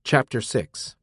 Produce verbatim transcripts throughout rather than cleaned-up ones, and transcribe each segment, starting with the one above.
Chapter six.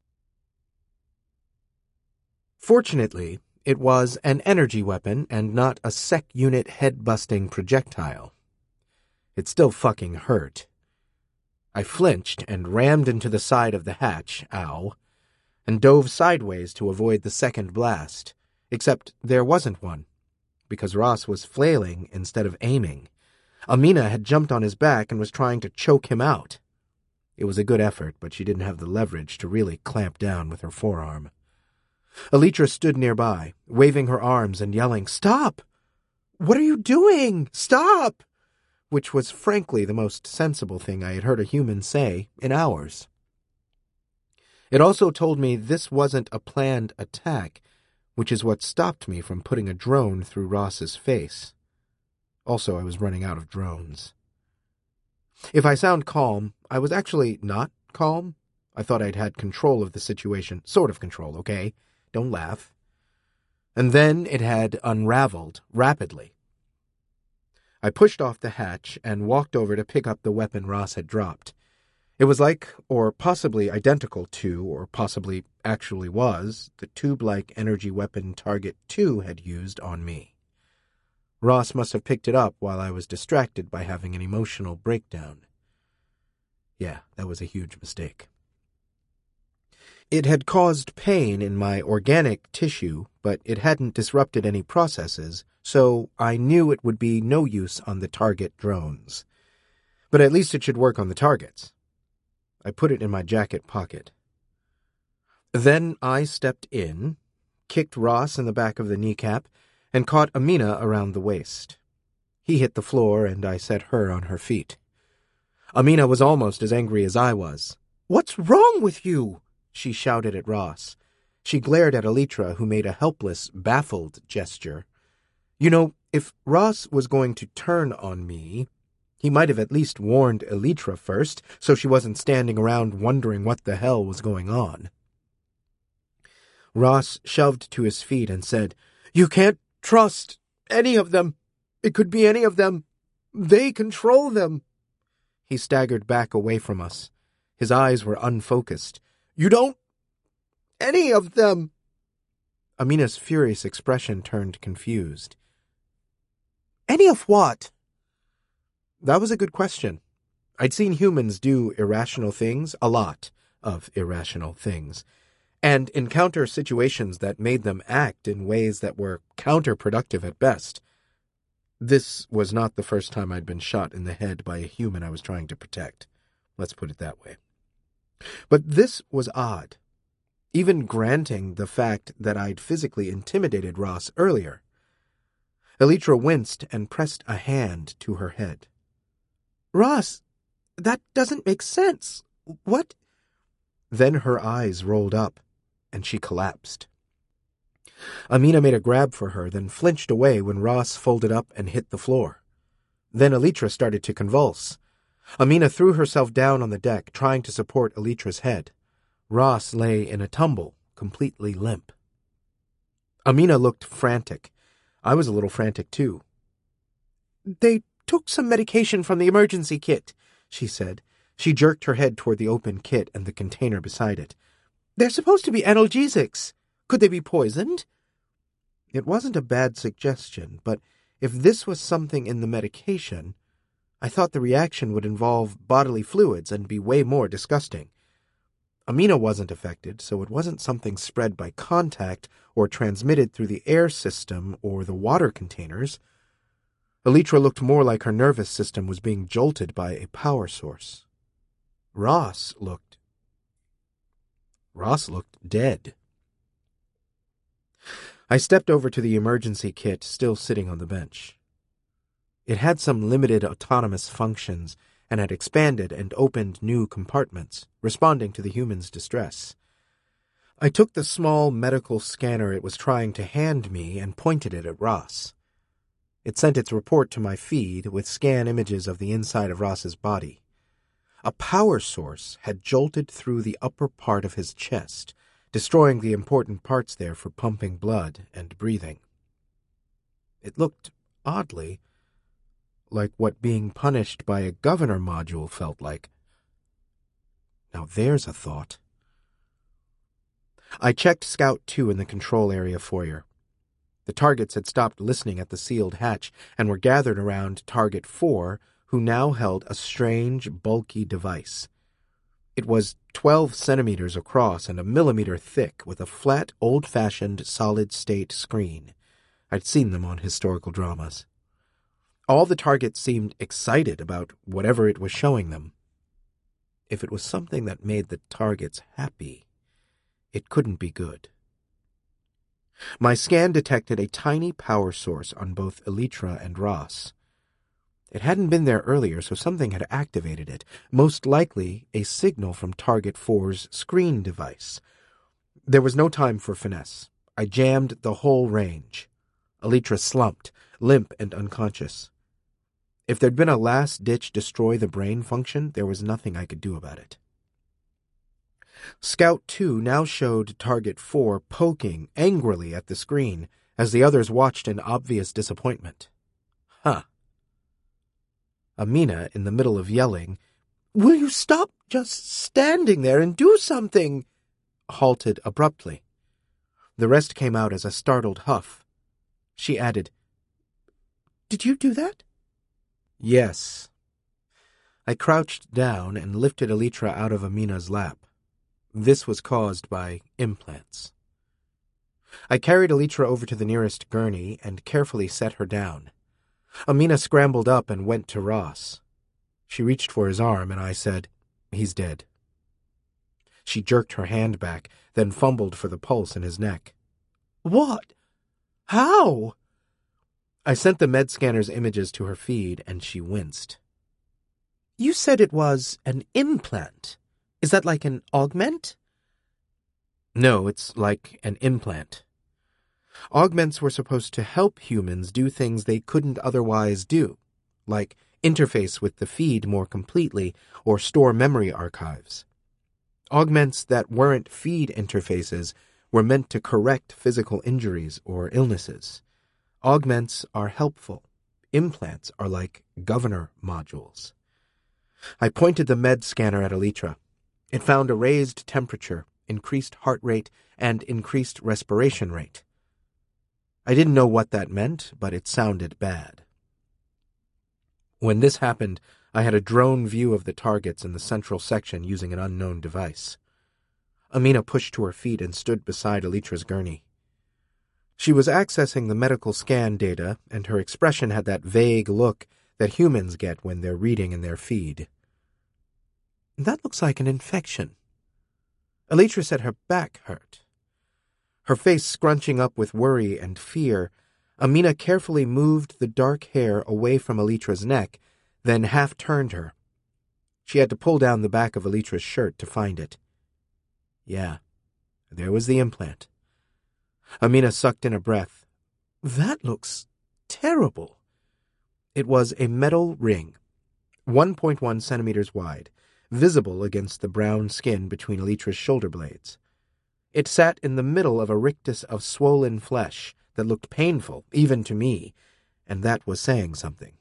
Fortunately, it was an energy weapon and not a sec unit head-busting projectile. It still fucking hurt. I flinched and rammed into the side of the hatch, ow, and dove sideways to avoid the second blast, except there wasn't one, because Ross was flailing instead of aiming. Amina had jumped on his back and was trying to choke him out. It was a good effort, but she didn't have the leverage to really clamp down with her forearm. Elytra stood nearby, waving her arms and yelling, "Stop! What are you doing? Stop!" which was frankly the most sensible thing I had heard a human say in hours. It also told me this wasn't a planned attack, which is what stopped me from putting a drone through Ross's face. Also, I was running out of drones. If I sound calm, I was actually not calm. I thought I'd had control of the situation. Sort of control, okay? Don't laugh. And then it had unraveled rapidly. I pushed off the hatch and walked over to pick up the weapon Ross had dropped. It was like, or possibly identical to, or possibly actually was, the tube-like energy weapon Target two had used on me. Ross must have picked it up while I was distracted by having an emotional breakdown. Yeah, that was a huge mistake. It had caused pain in my organic tissue, but it hadn't disrupted any processes, so I knew it would be no use on the target drones. But at least it should work on the targets. I put it in my jacket pocket. Then I stepped in, kicked Ross in the back of the kneecap, and caught Amina around the waist. He hit the floor, and I set her on her feet. Amina was almost as angry as I was. "What's wrong with you?" she shouted at Ross. She glared at Elytra, who made a helpless, baffled gesture. You know, if Ross was going to turn on me, he might have at least warned Elytra first, so she wasn't standing around wondering what the hell was going on. Ross shoved to his feet and said, "You can't trust any of them. It could be any of them. They control them." He staggered back away from us. His eyes were unfocused. "You don't... any of them." Amina's furious expression turned confused. "Any of what?" That was a good question. I'd seen humans do irrational things, a lot of irrational things, and encounter situations that made them act in ways that were counterproductive at best. This was not the first time I'd been shot in the head by a human I was trying to protect. Let's put it that way. But this was odd, even granting the fact that I'd physically intimidated Ross earlier. Elytra winced and pressed a hand to her head. "Ross, that doesn't make sense. What?" Then her eyes rolled up, and she collapsed. Amina made a grab for her, then flinched away when Ross folded up and hit the floor. Then Elytra started to convulse. Amina threw herself down on the deck, trying to support Elytra's head. Ross lay in a tumble, completely limp. Amina looked frantic. I was a little frantic, too. "They took some medication from the emergency kit," she said. She jerked her head toward the open kit and the container beside it. "They're supposed to be analgesics. Could they be poisoned?" It wasn't a bad suggestion, but if this was something in the medication, I thought the reaction would involve bodily fluids and be way more disgusting. Amina wasn't affected, so it wasn't something spread by contact or transmitted through the air system or the water containers. Elytra looked more like her nervous system was being jolted by a power source. Ross looked... Ross looked dead. I stepped over to the emergency kit still sitting on the bench. It had some limited autonomous functions and had expanded and opened new compartments, responding to the human's distress. I took the small medical scanner it was trying to hand me and pointed it at Ross. It sent its report to my feed with scan images of the inside of Ross's body. A power source had jolted through the upper part of his chest, destroying the important parts there for pumping blood and breathing. It looked, oddly, like what being punished by a governor module felt like. Now there's a thought. I checked Scout two in the control area foyer. The targets had stopped listening at the sealed hatch and were gathered around Target four, who now held a strange, bulky device. It was twelve centimeters across and a millimeter thick, with a flat, old-fashioned, solid-state screen. I'd seen them on historical dramas. All the targets seemed excited about whatever it was showing them. If it was something that made the targets happy, it couldn't be good. My scan detected a tiny power source on both Elytra and Ross. It hadn't been there earlier, so something had activated it, most likely a signal from Target four's screen device. There was no time for finesse. I jammed the whole range. Elytra slumped, limp and unconscious. If there'd been a last-ditch destroy-the-brain function, there was nothing I could do about it. Scout two now showed Target four poking angrily at the screen as the others watched in obvious disappointment. Huh. Amina, in the middle of yelling, "Will you stop just standing there and do something?" halted abruptly. The rest came out as a startled huff. She added, "Did you do that?" "Yes." I crouched down and lifted Elytra out of Amina's lap. This was caused by implants. I carried Elytra over to the nearest gurney and carefully set her down. Amina scrambled up and went to Ross. She reached for his arm, and I said, "He's dead." She jerked her hand back, then fumbled for the pulse in his neck. "What? How?" I sent the med scanner's images to her feed, and she winced. "You said it was an implant. Is that like an augment?" "No, it's like an implant. Augments were supposed to help humans do things they couldn't otherwise do, like interface with the feed more completely or store memory archives. Augments that weren't feed interfaces were meant to correct physical injuries or illnesses. Augments are helpful. Implants are like governor modules." I pointed the med scanner at Elytra. It found a raised temperature, increased heart rate, and increased respiration rate. I didn't know what that meant, but it sounded bad. When this happened, I had a drone view of the targets in the central section using an unknown device. Amina pushed to her feet and stood beside Elytra's gurney. She was accessing the medical scan data, and her expression had that vague look that humans get when they're reading in their feed. "That looks like an infection." Elytra said her back hurt. Her face scrunching up with worry and fear, Amina carefully moved the dark hair away from Elytra's neck, then half-turned her. She had to pull down the back of Elytra's shirt to find it. Yeah, there was the implant. Amina sucked in a breath. "That looks terrible." It was a metal ring, one point one centimeters wide, visible against the brown skin between Elytra's shoulder blades. It sat in the middle of a rictus of swollen flesh that looked painful, even to me, and that was saying something.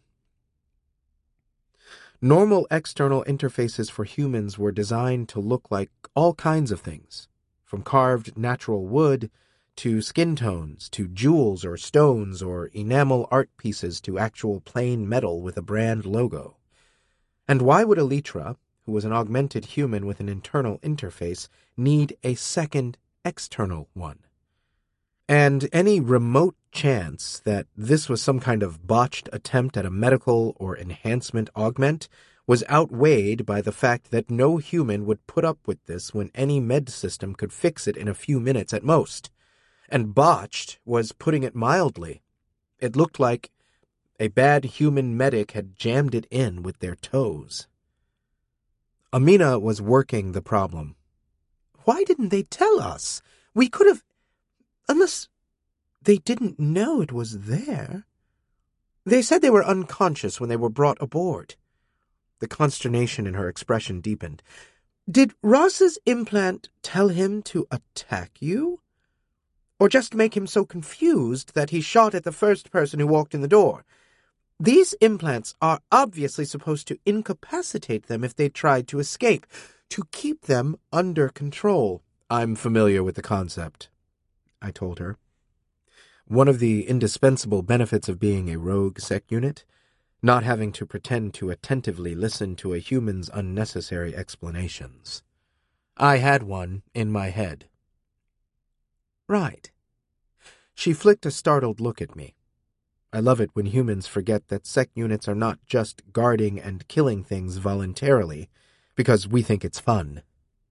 Normal external interfaces for humans were designed to look like all kinds of things, from carved natural wood to skin tones to jewels or stones or enamel art pieces to actual plain metal with a brand logo. And why would Elytra, who was an augmented human with an internal interface, need a second external one? And any remote chance that this was some kind of botched attempt at a medical or enhancement augment was outweighed by the fact that no human would put up with this when any med system could fix it in a few minutes at most. And botched was putting it mildly. It looked like a bad human medic had jammed it in with their toes. Amina was working the problem. "Why didn't they tell us? We could have... Unless they didn't know it was there. They said they were unconscious when they were brought aboard." The consternation in her expression deepened. "Did Ross's implant tell him to attack you? Or just make him so confused that he shot at the first person who walked in the door? These implants are obviously supposed to incapacitate them if they tried to escape, to keep them under control. I'm familiar with the concept, I told her. One of the indispensable benefits of being a rogue sec unit, not having to pretend to attentively listen to a human's unnecessary explanations. I had one in my head. Right. She flicked a startled look at me. I love it when humans forget that sec units are not just guarding and killing things voluntarily because we think it's fun.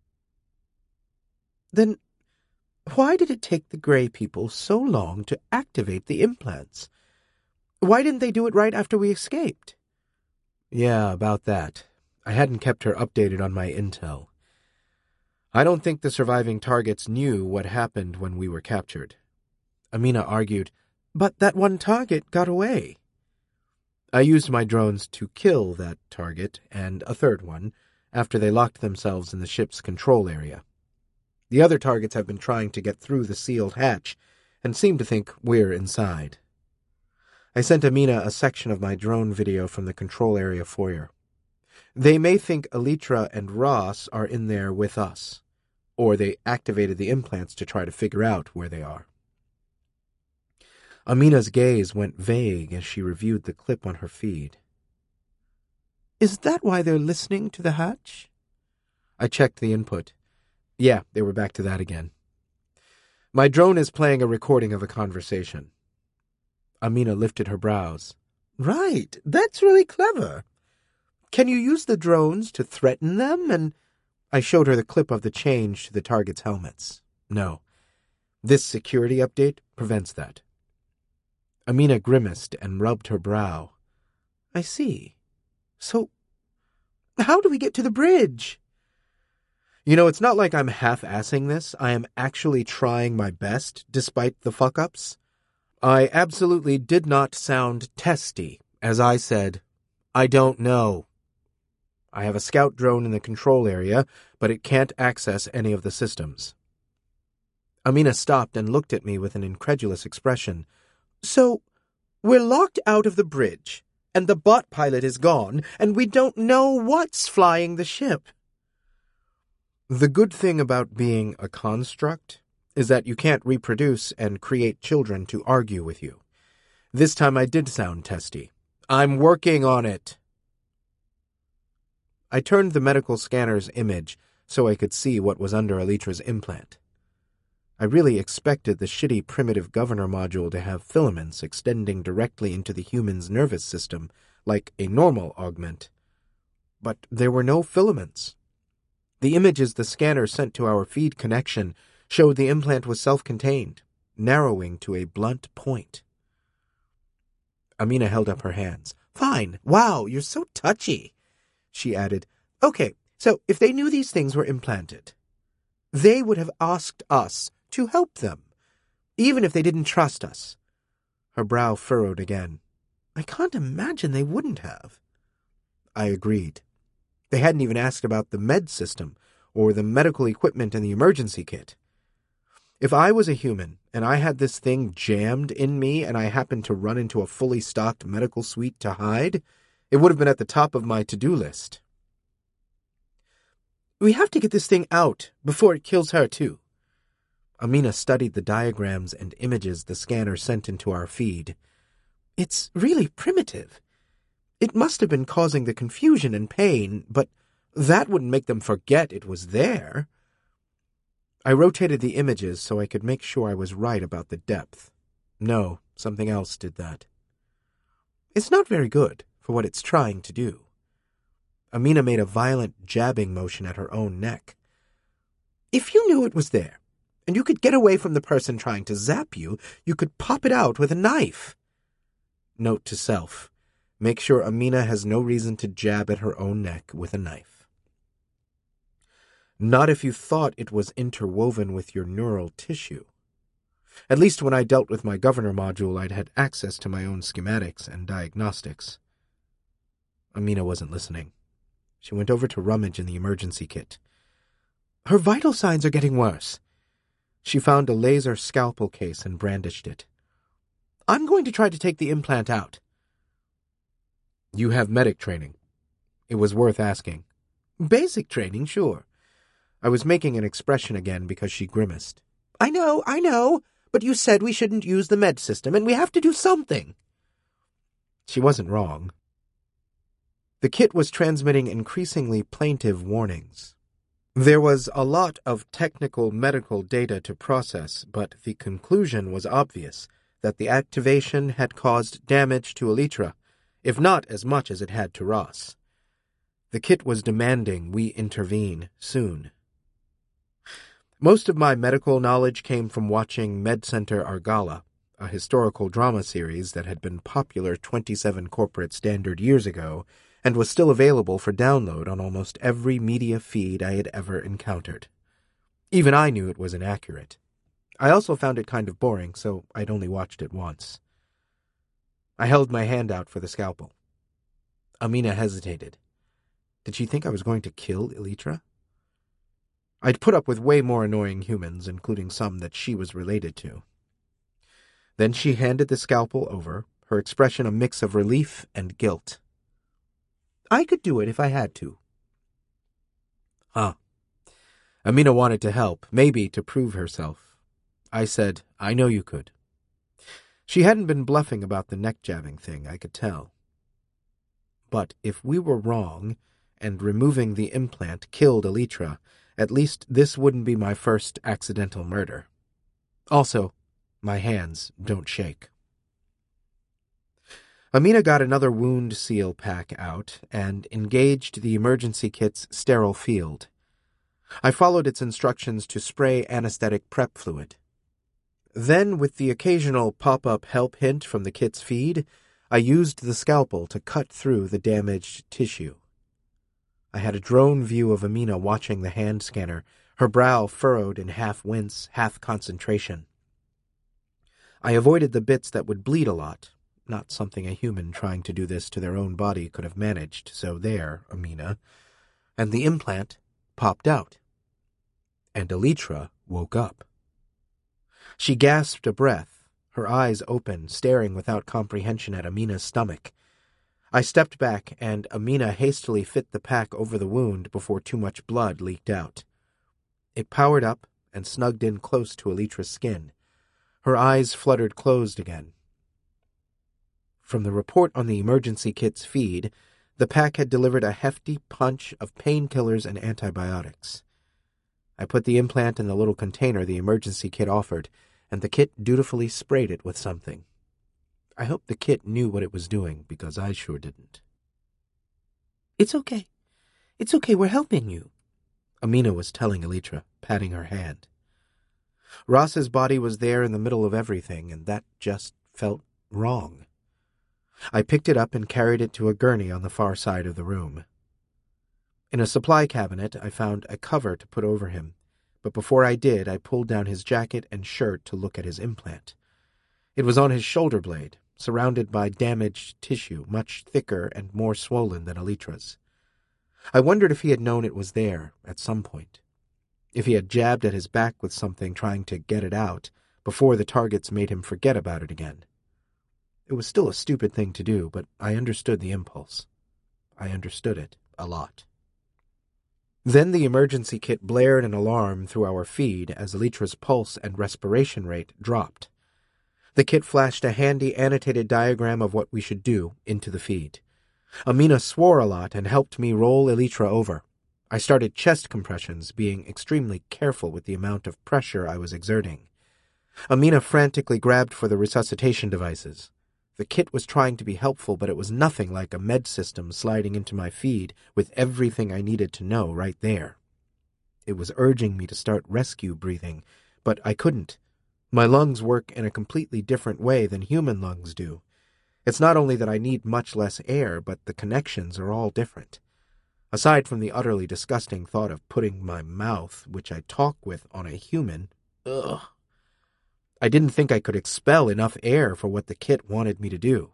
Then why did it take the Grey people so long to activate the implants? Why didn't they do it right after we escaped? Yeah, about that. I hadn't kept her updated on my intel. I don't think the surviving targets knew what happened when we were captured. Amina argued, but that one target got away. I used my drones to kill that target and a third one after they locked themselves in the ship's control area. The other targets have been trying to get through the sealed hatch and seem to think we're inside. I sent Amina a section of my drone video from the control area foyer. They may think Elytra and Ross are in there with us, or they activated the implants to try to figure out where they are. Amina's gaze went vague as she reviewed the clip on her feed. Is that why they're listening to the hatch? I checked the input. Yeah, they were back to that again. My drone is playing a recording of a conversation. Amina lifted her brows. Right, that's really clever. Can you use the drones to threaten them? And I showed her the clip of the change to the target's helmets. No, this security update prevents that. Amina grimaced and rubbed her brow. I see. So, how do we get to the bridge? You know, it's not like I'm half-assing this. I am actually trying my best, despite the fuck-ups. I absolutely did not sound testy, as I said, I don't know. I have a scout drone in the control area, but it can't access any of the systems. Amina stopped and looked at me with an incredulous expression. So, we're locked out of the bridge, and the bot pilot is gone, and we don't know what's flying the ship. The good thing about being a construct is that you can't reproduce and create children to argue with you. This time I did sound testy. I'm working on it. I turned the medical scanner's image so I could see what was under Elytra's implant. I really expected the shitty primitive governor module to have filaments extending directly into the human's nervous system, like a normal augment. But there were no filaments. The images the scanner sent to our feed connection showed the implant was self-contained, narrowing to a blunt point. Amina held up her hands. Fine. Wow, you're so touchy. She added, okay, so if they knew these things were implanted, they would have asked us to help them, even if they didn't trust us. Her brow furrowed again. I can't imagine they wouldn't have. I agreed. They hadn't even asked about the med system or the medical equipment in the emergency kit. If I was a human and I had this thing jammed in me and I happened to run into a fully stocked medical suite to hide, it would have been at the top of my to-do list. We have to get this thing out before it kills her, too. Amina studied the diagrams and images the scanner sent into our feed. It's really primitive. It must have been causing the confusion and pain, but that wouldn't make them forget it was there. I rotated the images so I could make sure I was right about the depth. No, something else did that. It's not very good for what it's trying to do. Amina made a violent jabbing motion at her own neck. If you knew it was there, and you could get away from the person trying to zap you, you could pop it out with a knife. Note to self. Make sure Amina has no reason to jab at her own neck with a knife. Not if you thought it was interwoven with your neural tissue. At least when I dealt with my governor module, I'd had access to my own schematics and diagnostics. Amina wasn't listening. She went over to rummage in the emergency kit. Her vital signs are getting worse. She found a laser scalpel case and brandished it. I'm going to try to take the implant out. You have medic training. It was worth asking. Basic training, sure. I was making an expression again because she grimaced. I know, I know, but you said we shouldn't use the med system, and we have to do something. She wasn't wrong. The kit was transmitting increasingly plaintive warnings. There was a lot of technical medical data to process, but the conclusion was obvious, that the activation had caused damage to Elytra, if not as much as it had to Ross. The kit was demanding we intervene soon. Most of my medical knowledge came from watching MedCenter Argala, a historical drama series that had been popular twenty-seven corporate standard years ago and was still available for download on almost every media feed I had ever encountered. Even I knew it was inaccurate. I also found it kind of boring, so I'd only watched it once. I held my hand out for the scalpel. Amina hesitated. Did she think I was going to kill Elytra? I'd put up with way more annoying humans, including some that she was related to. Then she handed the scalpel over, her expression a mix of relief and guilt. I could do it if I had to. Huh. Amina wanted to help, maybe to prove herself. I said, I know you could. She hadn't been bluffing about the neck-jabbing thing, I could tell. But if we were wrong, and removing the implant killed Elytra, at least this wouldn't be my first accidental murder. Also, my hands don't shake. Amina got another wound seal pack out and engaged the emergency kit's sterile field. I followed its instructions to spray anesthetic prep fluid. Then, with the occasional pop-up help hint from the kit's feed, I used the scalpel to cut through the damaged tissue. I had a drone view of Amina watching the hand scanner, her brow furrowed in half wince, half concentration. I avoided the bits that would bleed a lot, not something a human trying to do this to their own body could have managed, so there, Amina. And the implant popped out. And Elytra woke up. She gasped a breath, her eyes open, staring without comprehension at Amina's stomach. I stepped back, and Amina hastily fit the pack over the wound before too much blood leaked out. It powered up and snugged in close to Elytra's skin. Her eyes fluttered closed again. From the report on the emergency kit's feed, the pack had delivered a hefty punch of painkillers and antibiotics. I put the implant in the little container the emergency kit offered, and the kit dutifully sprayed it with something. I hoped the kit knew what it was doing, because I sure didn't. It's okay. It's okay, we're helping you, Amina was telling Elytra, patting her hand. Ross's body was there in the middle of everything, and that just felt wrong. I picked it up and carried it to a gurney on the far side of the room. In a supply cabinet, I found a cover to put over him, but before I did, I pulled down his jacket and shirt to look at his implant. It was on his shoulder blade, surrounded by damaged tissue, much thicker and more swollen than Elytra's. I wondered if he had known it was there at some point, if he had jabbed at his back with something trying to get it out before the targets made him forget about it again. It was still a stupid thing to do, but I understood the impulse. I understood it a lot. Then the emergency kit blared an alarm through our feed as Elytra's pulse and respiration rate dropped. The kit flashed a handy annotated diagram of what we should do into the feed. Amina swore a lot and helped me roll Elytra over. I started chest compressions, being extremely careful with the amount of pressure I was exerting. Amina frantically grabbed for the resuscitation devices. The kit was trying to be helpful, but it was nothing like a med system sliding into my feed with everything I needed to know right there. It was urging me to start rescue breathing, but I couldn't. My lungs work in a completely different way than human lungs do. It's not only that I need much less air, but the connections are all different. Aside from the utterly disgusting thought of putting my mouth, which I talk with, on a human, ugh. I didn't think I could expel enough air for what the kit wanted me to do.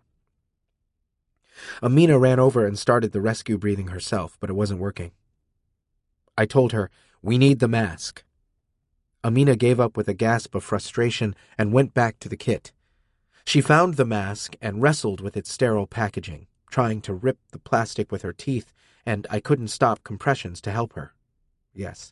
Amina ran over and started the rescue breathing herself, but it wasn't working. I told her, "We need the mask." Amina gave up with a gasp of frustration and went back to the kit. She found the mask and wrestled with its sterile packaging, trying to rip the plastic with her teeth, and I couldn't stop compressions to help her. Yes,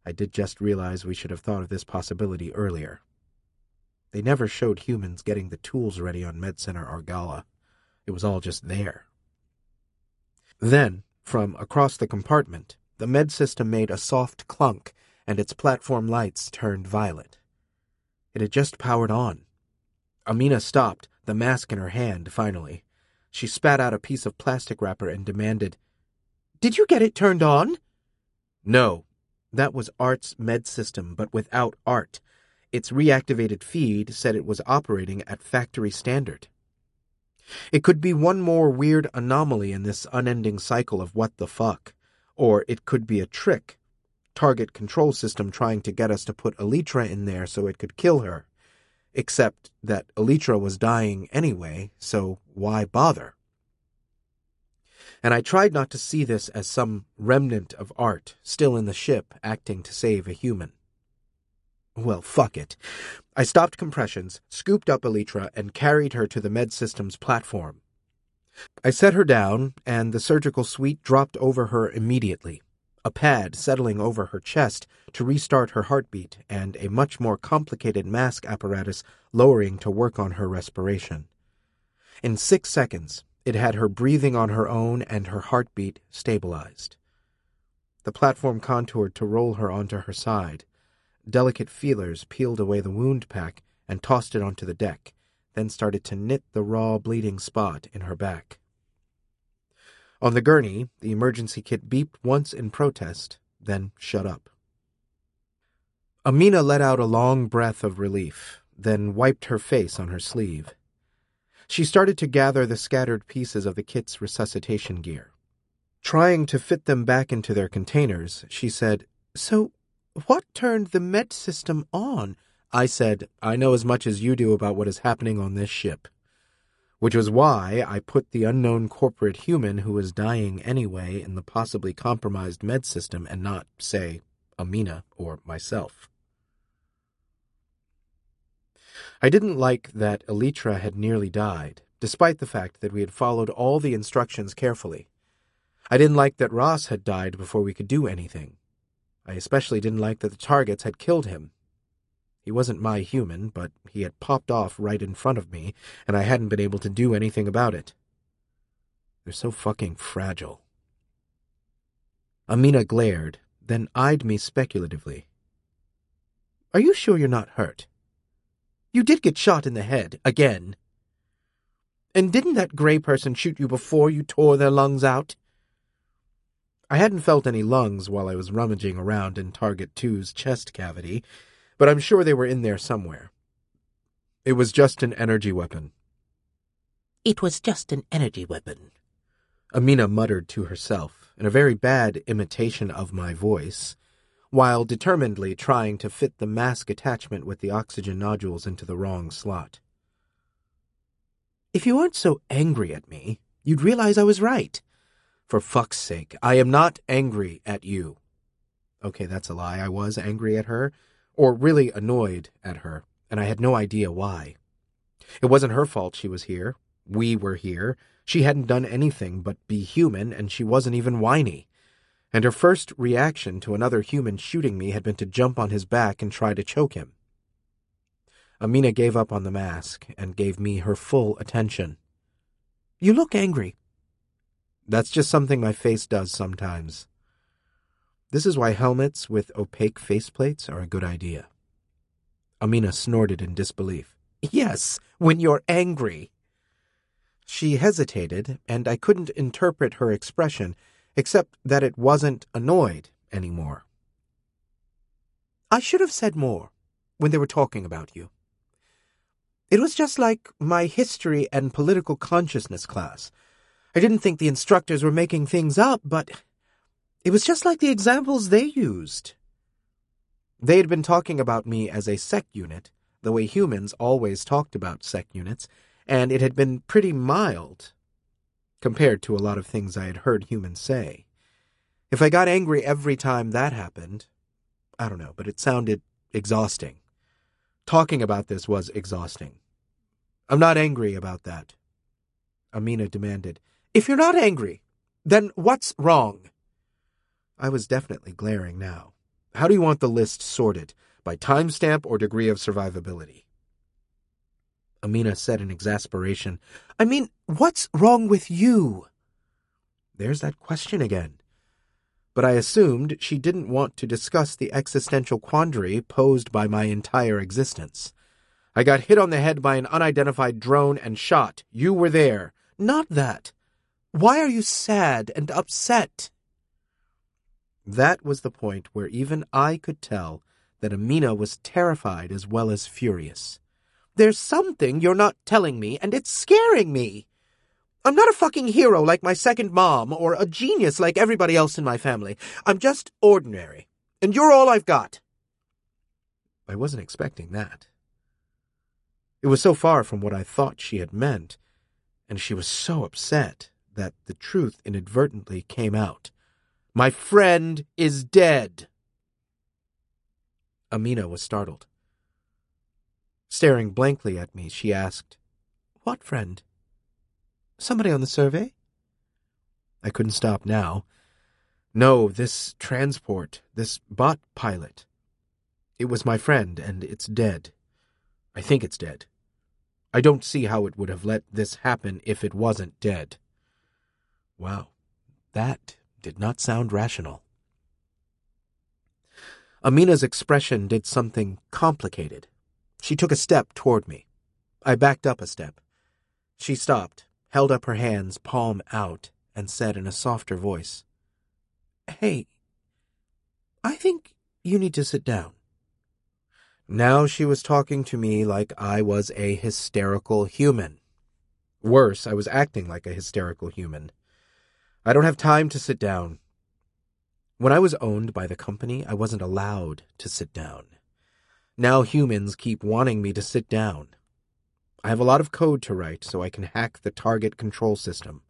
I did just realize we should have thought of this possibility earlier. They never showed humans getting the tools ready on MedCenter Argala. It was all just there. Then, from across the compartment, the med system made a soft clunk, and its platform lights turned violet. It had just powered on. Amina stopped, the mask in her hand, finally. She spat out a piece of plastic wrapper and demanded, "Did you get it turned on?" "No. That was Art's med system, but without Art. Its reactivated feed said it was operating at factory standard." It could be one more weird anomaly in this unending cycle of what the fuck. Or it could be a trick. Target control system trying to get us to put Elytra in there so it could kill her. Except that Elytra was dying anyway, so why bother? And I tried not to see this as some remnant of Art, still in the ship, acting to save a human. Well, fuck it. I stopped compressions, scooped up Elytra, and carried her to the med system's platform. I set her down, and the surgical suite dropped over her immediately, a pad settling over her chest to restart her heartbeat, and a much more complicated mask apparatus lowering to work on her respiration. In six seconds, it had her breathing on her own and her heartbeat stabilized. The platform contoured to roll her onto her side. Delicate feelers peeled away the wound pack and tossed it onto the deck, then started to knit the raw bleeding spot in her back. On the gurney, the emergency kit beeped once in protest, then shut up. Amina let out a long breath of relief, then wiped her face on her sleeve. She started to gather the scattered pieces of the kit's resuscitation gear. Trying to fit them back into their containers, she said, "So, what turned the med system on?" I said, "I know as much as you do about what is happening on this ship." Which was why I put the unknown corporate human who was dying anyway in the possibly compromised med system and not, say, Amina or myself. I didn't like that Elytra had nearly died, despite the fact that we had followed all the instructions carefully. I didn't like that Ross had died before we could do anything. I especially didn't like that the targets had killed him. He wasn't my human, but he had popped off right in front of me, and I hadn't been able to do anything about it. They're so fucking fragile. Amina glared, then eyed me speculatively. "Are you sure you're not hurt? You did get shot in the head, again. And didn't that gray person shoot you before you tore their lungs out?" I hadn't felt any lungs while I was rummaging around in Target two's chest cavity, but I'm sure they were in there somewhere. "It was just an energy weapon." "It was just an energy weapon," Amina muttered to herself, in a very bad imitation of my voice, while determinedly trying to fit the mask attachment with the oxygen nodules into the wrong slot. "If you weren't so angry at me, you'd realize I was right. For fuck's sake, I am not angry at you." Okay, that's a lie. I was angry at her, or really annoyed at her, and I had no idea why. It wasn't her fault she was here. We were here. She hadn't done anything but be human, and she wasn't even whiny. And her first reaction to another human shooting me had been to jump on his back and try to choke him. Amina gave up on the mask and gave me her full attention. "You look angry." "That's just something my face does sometimes." This is why helmets with opaque faceplates are a good idea. Amina snorted in disbelief. "Yes, when you're angry." She hesitated, and I couldn't interpret her expression, except that it wasn't annoyed anymore. "I should have said more when they were talking about you. It was just like my history and political consciousness class. I didn't think the instructors were making things up, but it was just like the examples they used." They had been talking about me as a sec unit, the way humans always talked about sec units, and it had been pretty mild compared to a lot of things I had heard humans say. If I got angry every time that happened, I don't know, but it sounded exhausting. Talking about this was exhausting. "I'm not angry about that," Amina demanded. "If you're not angry, then what's wrong?" I was definitely glaring now. How do you want the list sorted? By timestamp or degree of survivability? Amina said in exasperation, I mean, what's wrong with you? There's that question again. But I assumed she didn't want to discuss the existential quandary posed by my entire existence. I got hit on the head by an unidentified drone and shot. You were there. Not that. Why are you sad and upset? That was the point where even I could tell that Amina was terrified as well as furious. There's something you're not telling me, and it's scaring me. I'm not a fucking hero like my second mom, or a genius like everybody else in my family. I'm just ordinary, and you're all I've got. I wasn't expecting that. It was so far from what I thought she had meant, and she was so upset that the truth inadvertently came out. My friend is dead. Amina was startled. Staring blankly at me, she asked, What friend? Somebody on the survey? I couldn't stop now. No, this transport, this bot pilot. It was my friend, and it's dead. I think it's dead. I don't see how it would have let this happen if it wasn't dead. Wow, that did not sound rational. Amina's expression did something complicated. She took a step toward me. I backed up a step. She stopped, held up her hands, palm out, and said in a softer voice, Hey, I think you need to sit down. Now she was talking to me like I was a hysterical human. Worse, I was acting like a hysterical human. I don't have time to sit down. When I was owned by the company, I wasn't allowed to sit down. Now humans keep wanting me to sit down. I have a lot of code to write so I can hack the target control system.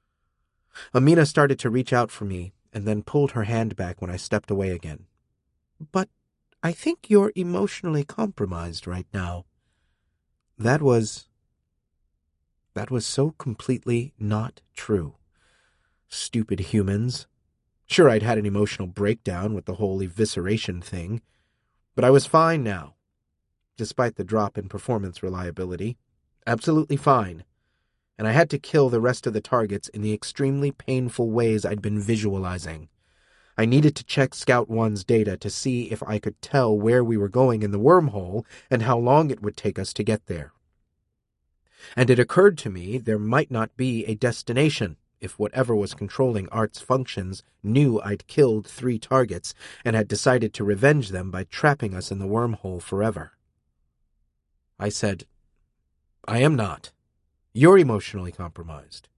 Amina started to reach out for me and then pulled her hand back when I stepped away again. But I think you're emotionally compromised right now. That was... That was so completely not true. Stupid humans. Sure, I'd had an emotional breakdown with the whole evisceration thing, but I was fine now, despite the drop in performance reliability. Absolutely fine. And I had to kill the rest of the targets in the extremely painful ways I'd been visualizing. I needed to check Scout One's data to see if I could tell where we were going in the wormhole and how long it would take us to get there. And it occurred to me there might not be a destination if whatever was controlling Art's functions knew I'd killed three targets and had decided to revenge them by trapping us in the wormhole forever. I said, I am not. You're emotionally compromised.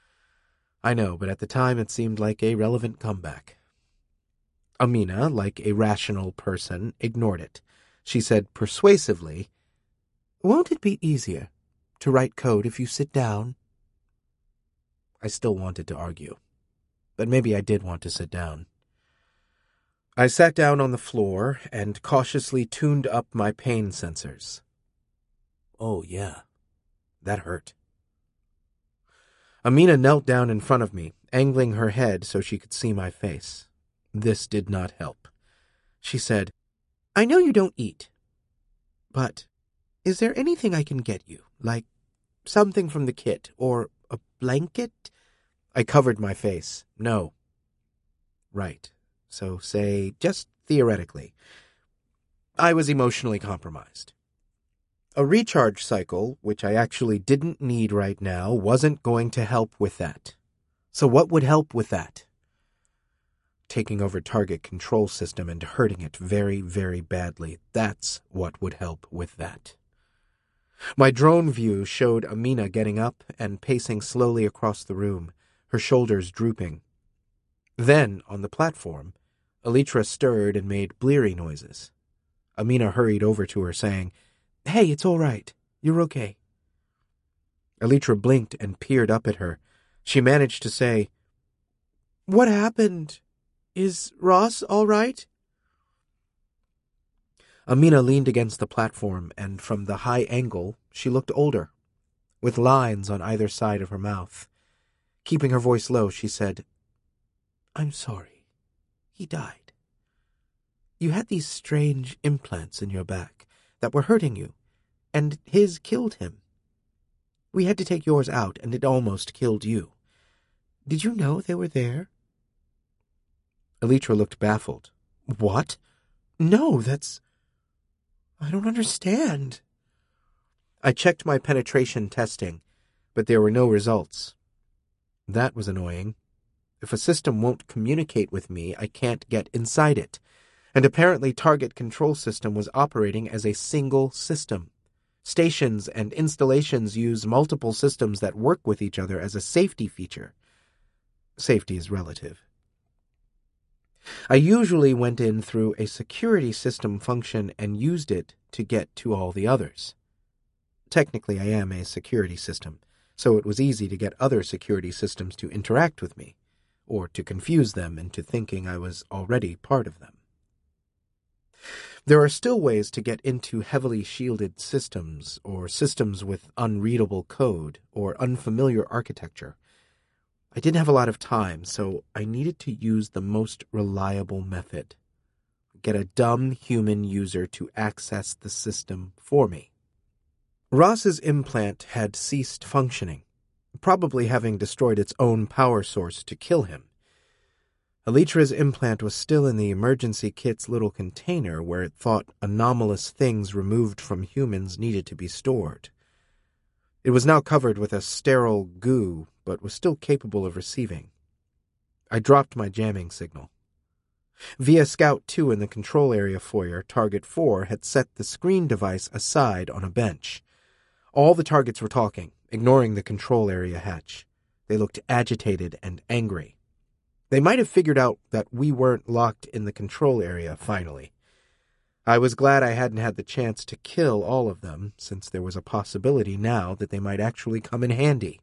I know, but at the time it seemed like a relevant comeback. Amina, like a rational person, ignored it. She said persuasively, Won't it be easier to write code if you sit down? I still wanted to argue, but maybe I did want to sit down. I sat down on the floor and cautiously tuned up my pain sensors. Oh, yeah, that hurt. Amina knelt down in front of me, angling her head so she could see my face. This did not help. She said, I know you don't eat, but is there anything I can get you, like something from the kit, or a blanket? I covered my face. No. Right. So say, just theoretically, I was emotionally compromised. A recharge cycle, which I actually didn't need right now, wasn't going to help with that. So what would help with that? Taking over target control system and hurting it very, very badly. That's what would help with that. My drone view showed Amina getting up and pacing slowly across the room, her shoulders drooping. Then, on the platform, Elytra stirred and made bleary noises. Amina hurried over to her, saying, Hey, it's all right. You're okay. Elytra blinked and peered up at her. She managed to say, What happened? Is Ross all right? Amina leaned against the platform, and from the high angle, she looked older, with lines on either side of her mouth. Keeping her voice low, she said, I'm sorry. He died. You had these strange implants in your back that were hurting you, and his killed him. We had to take yours out, and it almost killed you. Did you know they were there?" Elytra looked baffled. "What? No, that's... I don't understand." I checked my penetration testing, but there were no results. That was annoying. If a system won't communicate with me, I can't get inside it. And apparently Target Control System was operating as a single system. Stations and installations use multiple systems that work with each other as a safety feature. Safety is relative. I usually went in through a security system function and used it to get to all the others. Technically, I am a security system, so it was easy to get other security systems to interact with me, or to confuse them into thinking I was already part of them. There are still ways to get into heavily shielded systems, or systems with unreadable code, or unfamiliar architecture. I didn't have a lot of time, so I needed to use the most reliable method. Get a dumb human user to access the system for me. Ross's implant had ceased functioning, probably having destroyed its own power source to kill him. Elytra's implant was still in the emergency kit's little container where it thought anomalous things removed from humans needed to be stored. It was now covered with a sterile goo, but was still capable of receiving. I dropped my jamming signal. Via Scout two in the control area foyer, Target four had set the screen device aside on a bench. All the targets were talking, ignoring the control area hatch. They looked agitated and angry. They might have figured out that we weren't locked in the control area, finally. I was glad I hadn't had the chance to kill all of them, since there was a possibility now that they might actually come in handy.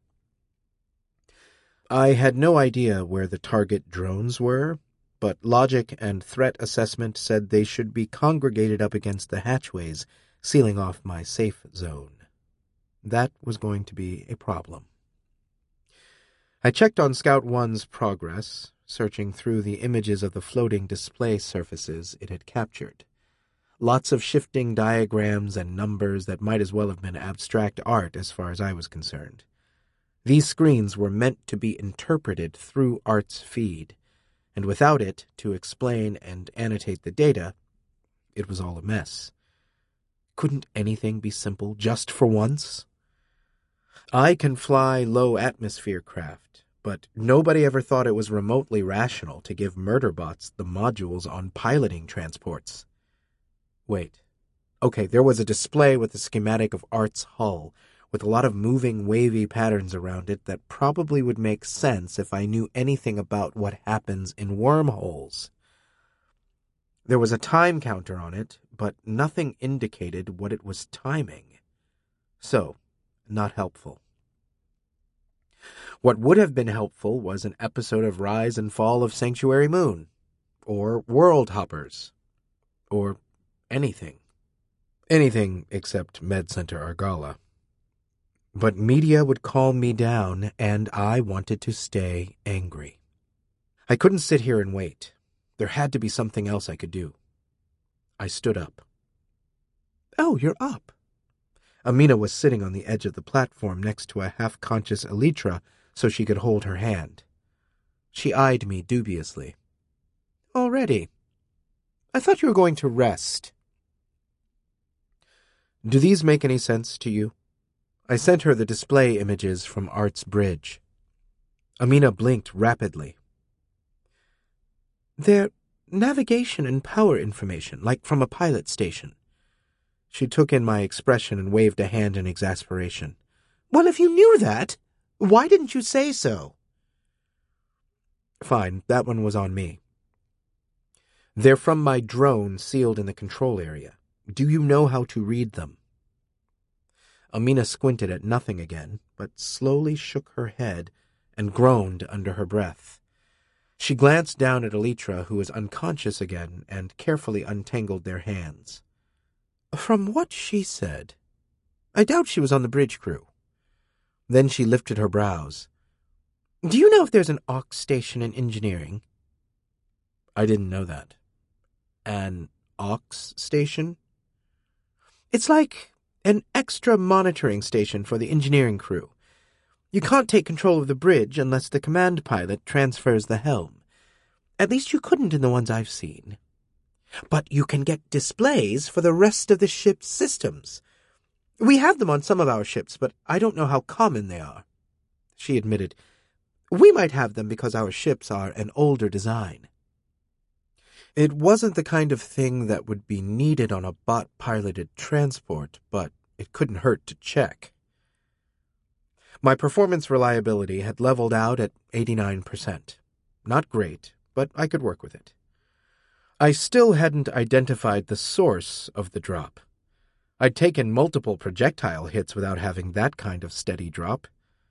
I had no idea where the target drones were, but logic and threat assessment said they should be congregated up against the hatchways, sealing off my safe zone. That was going to be a problem. I checked on Scout one's progress, searching through the images of the floating display surfaces it had captured. Lots of shifting diagrams and numbers that might as well have been abstract art as far as I was concerned. These screens were meant to be interpreted through Art's feed, and without it to explain and annotate the data, it was all a mess. Couldn't anything be simple just for once? I can fly low-atmosphere craft, but nobody ever thought it was remotely rational to give murderbots the modules on piloting transports. Wait. Okay, there was a display with a schematic of Art's hull, with a lot of moving, wavy patterns around it that probably would make sense if I knew anything about what happens in wormholes. There was a time counter on it, but nothing indicated what it was timing. So, not helpful. What would have been helpful was an episode of Rise and Fall of Sanctuary Moon, or World Hoppers, or anything. Anything except MedCenter Argala. But media would calm me down, and I wanted to stay angry. I couldn't sit here and wait. There had to be something else I could do. I stood up. "Oh, you're up." Amina was sitting on the edge of the platform next to a half-conscious Elytra so she could hold her hand. She eyed me dubiously. "Already? I thought you were going to rest." "Do these make any sense to you?" I sent her the display images from Art's bridge. Amina blinked rapidly. "They're navigation and power information, like from a pilot station." She took in my expression and waved a hand in exasperation. "Well, if you knew that, why didn't you say so?" "Fine, that one was on me. They're from my drone sealed in the control area. Do you know how to read them?" Amina squinted at nothing again, but slowly shook her head and groaned under her breath. She glanced down at Elytra, who was unconscious again, and carefully untangled their hands. "From what she said, I doubt she was on the bridge crew." Then she lifted her brows. "Do you know if there's an aux station in engineering?" I didn't know that. "An aux station? It's like an extra monitoring station for the engineering crew. You can't take control of the bridge unless the command pilot transfers the helm. At least you couldn't in the ones I've seen. But you can get displays for the rest of the ship's systems. We have them on some of our ships, but I don't know how common they are. She admitted, we might have them because our ships are an older design. It wasn't the kind of thing that would be needed on a bot-piloted transport, but it couldn't hurt to check. My performance reliability had leveled out at eighty-nine percent. Not great, but I could work with it. I still hadn't identified the source of the drop. I'd taken multiple projectile hits without having that kind of steady drop.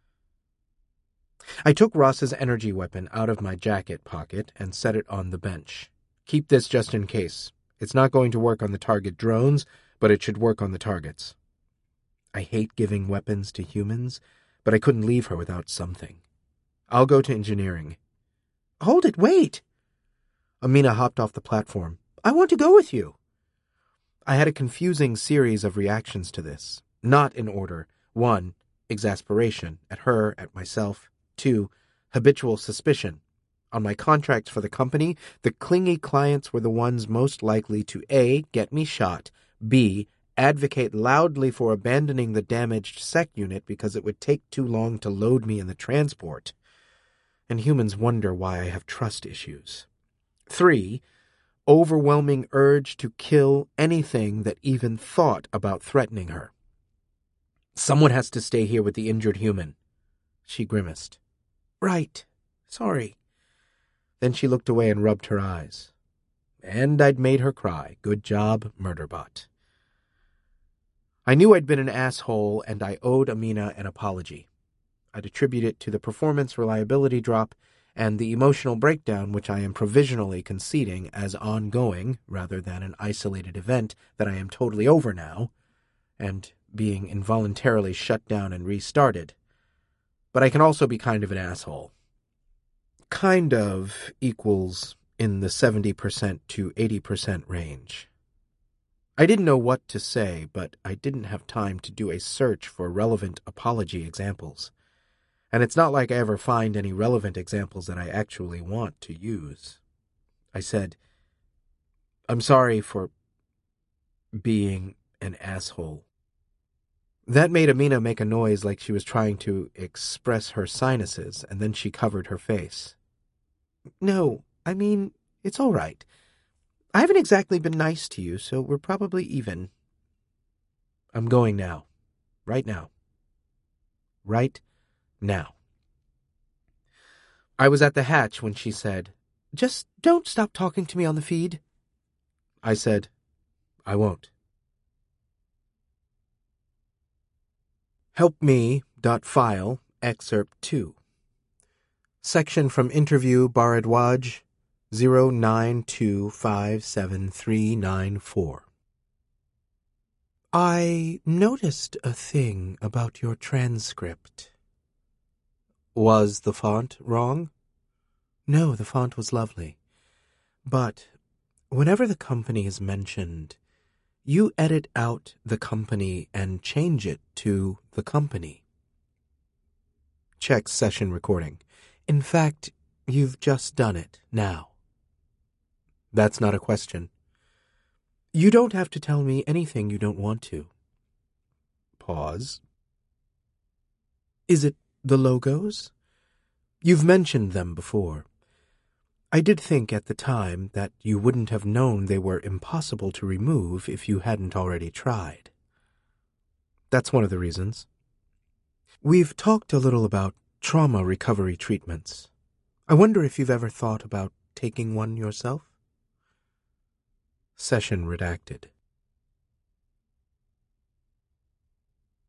I took Ross's energy weapon out of my jacket pocket and set it on the bench. Keep this just in case. It's not going to work on the target drones, but it should work on the targets. I hate giving weapons to humans, but I couldn't leave her without something. I'll go to engineering. Hold it, wait! Amina hopped off the platform. I want to go with you. I had a confusing series of reactions to this, not in order. One, exasperation, at her, at myself. Two, habitual suspicion. On my contracts for the company, the clingy clients were the ones most likely to A, get me shot, B, advocate loudly for abandoning the damaged sec unit because it would take too long to load me in the transport. And humans wonder why I have trust issues. Three, overwhelming urge to kill anything that even thought about threatening her. Someone has to stay here with the injured human. She grimaced. Right. Sorry. Then she looked away and rubbed her eyes. And I'd made her cry. Good job, Murderbot. I knew I'd been an asshole, and I owed Amina an apology. I'd attribute it to the performance reliability drop and the emotional breakdown which I am provisionally conceding as ongoing rather than an isolated event that I am totally over now, and being involuntarily shut down and restarted. But I can also be kind of an asshole. Kind of equals in the seventy percent to eighty percent range. I didn't know what to say, but I didn't have time to do a search for relevant apology examples. And it's not like I ever find any relevant examples that I actually want to use. I said, I'm sorry for being an asshole. That made Amina make a noise like she was trying to express her sinuses, and then she covered her face. No, I mean, it's all right. I haven't exactly been nice to you, so we're probably even. I'm going now. Right now. Right now. I was at the hatch when she said, Just don't stop talking to me on the feed. I said, I won't. Help me.file excerpt two. Section from interview Bharadwaj zero nine two five seven three nine four. I noticed a thing about your transcript. Was the font wrong? No, the font was lovely. But whenever the company is mentioned, you edit out the company and change it to the company. Check session recording. In fact, you've just done it now. That's not a question. You don't have to tell me anything you don't want to. Pause. Is it the logos? You've mentioned them before. I did think at the time that you wouldn't have known they were impossible to remove if you hadn't already tried. That's one of the reasons. We've talked a little about trauma recovery treatments. I wonder if you've ever thought about taking one yourself? Session redacted.